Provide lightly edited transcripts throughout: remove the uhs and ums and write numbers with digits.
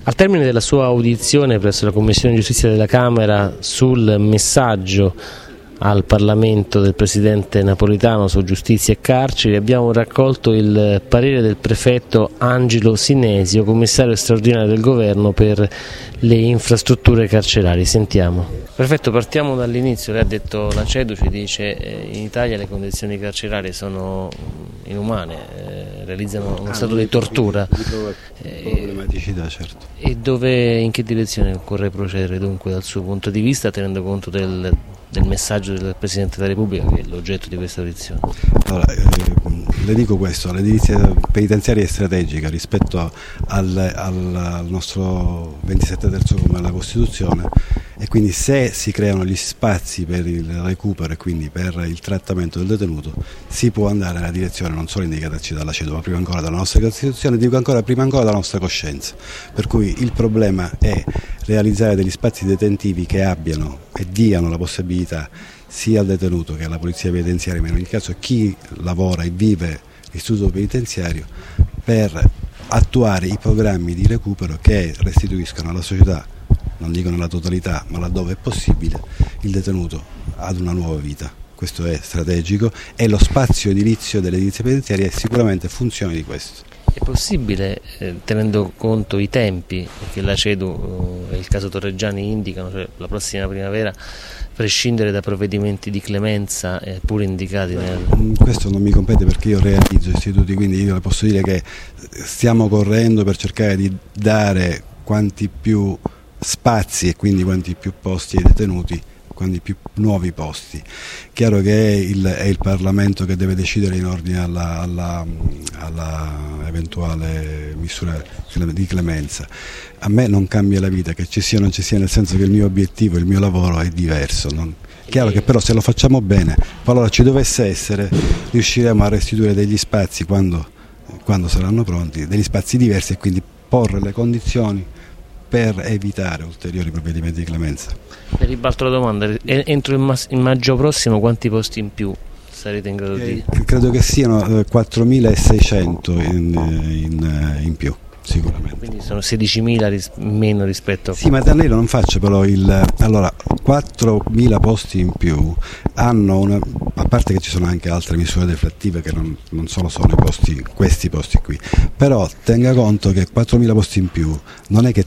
Al termine della sua audizione presso la Commissione Giustizia della Camera sul messaggio al Parlamento del Presidente Napolitano su giustizia e carceri, abbiamo raccolto il parere del prefetto Angelo Sinesio, commissario straordinario del Governo per le infrastrutture carcerarie. Sentiamo. Prefetto, partiamo dall'inizio. Lei ha detto, la CEDU ci dice in Italia le condizioni carcerarie sono inumane, realizzano uno stato di tortura. Problematicità, certo. E in che direzione occorre procedere dunque dal suo punto di vista, tenendo conto del messaggio del Presidente della Repubblica, che è l'oggetto di questa audizione? Allora, le dico questo: l'edilizia penitenziaria è strategica rispetto al nostro 27 terzo comma della Costituzione, e quindi se si creano gli spazi per il recupero e quindi per il trattamento del detenuto, si può andare nella direzione non solo indicataci dalla CEDU, ma prima ancora dalla nostra Costituzione, dico ancora prima ancora dalla nostra coscienza. Per cui il problema è realizzare degli spazi detentivi che abbiano e diano la possibilità sia al detenuto che alla polizia penitenziaria, ma in ogni caso a chi lavora e vive l'istituto penitenziario, per attuare i programmi di recupero che restituiscano alla società, non dico nella totalità, ma laddove è possibile, il detenuto ad una nuova vita. Questo è strategico e lo spazio edilizio dell'edilizia penitenziaria è sicuramente funzione di questo. È possibile, tenendo conto i tempi che la CEDU e il caso Torreggiani indicano, cioè la prossima primavera, prescindere da provvedimenti di clemenza pur indicati Questo non mi compete, perché io realizzo istituti, quindi io le posso dire che stiamo correndo per cercare di dare quanti più spazi e quindi quanti più posti ai detenuti, quanti più nuovi posti. Chiaro che è il Parlamento che deve decidere in ordine alla eventuale misura di clemenza. A me non cambia la vita che ci sia o non ci sia, nel senso che il mio obiettivo, il mio lavoro è diverso. Chiaro che però se lo facciamo bene, qualora ci dovesse essere, riusciremo a restituire degli spazi quando saranno pronti, degli spazi diversi, e quindi porre le condizioni per evitare ulteriori provvedimenti di clemenza. Le ribalto la domanda: entro il maggio prossimo quanti posti in più sarete in grado di? Credo che siano 4.600 in più, sicuramente. Quindi sono 16.000 meno rispetto a... Sì, ma da lei non faccio però allora 4.000 posti in più hanno a parte che ci sono anche altre misure deflattive che non sono solo questi posti qui, però tenga conto che 4.000 posti in più non è che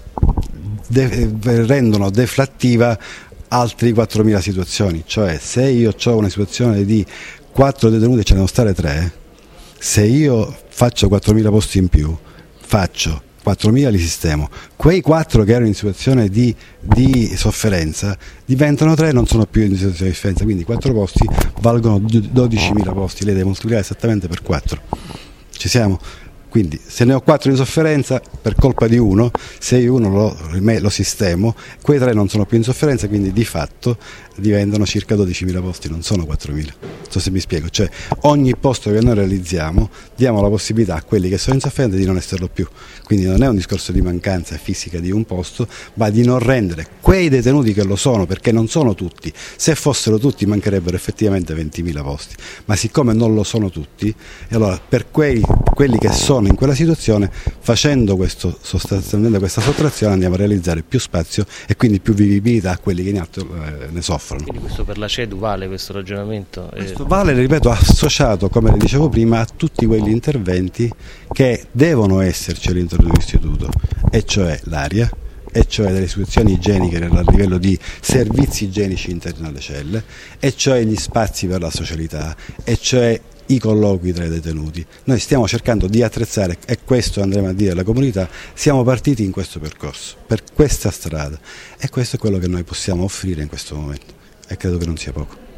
rendono deflattiva altri 4.000 situazioni. Cioè, se io ho una situazione di 4 detenuti e ce ne devono stare 3, se io faccio 4.000 posti in più, faccio 4.000, li sistemo, quei 4 che erano in situazione di sofferenza diventano 3 e non sono più in situazione di sofferenza, quindi 4 posti valgono 12.000 posti, lei deve moltiplicare esattamente per 4. Ci siamo? Quindi se ne ho 4 in sofferenza per colpa di uno, se io uno lo sistemo, quei 3 non sono più in sofferenza, quindi di fatto diventano circa 12.000 posti, non sono 4.000. Non so se mi spiego, cioè ogni posto che noi realizziamo diamo la possibilità a quelli che sono in sofferenza di non esserlo più, quindi non è un discorso di mancanza fisica di un posto, ma di non rendere quei detenuti che lo sono, perché non sono tutti, se fossero tutti mancherebbero effettivamente 20.000 posti, ma siccome non lo sono tutti, e allora per quelli che sono in quella situazione, facendo sostanzialmente questa sottrazione, andiamo a realizzare più spazio e quindi più vivibilità a quelli che ne soffrono. Quindi questo per la CEDU vale, questo ragionamento? Questo vale, ripeto, associato, come le dicevo prima, a tutti quegli interventi che devono esserci all'interno dell'istituto, e cioè l'aria, e cioè delle istituzioni igieniche a livello di servizi igienici interni alle celle, e cioè gli spazi per la socialità, e cioè i colloqui tra i detenuti. Noi stiamo cercando di attrezzare, e questo andremo a dire alla comunità, siamo partiti in questo percorso, per questa strada, e questo è quello che noi possiamo offrire in questo momento, e credo che non sia poco.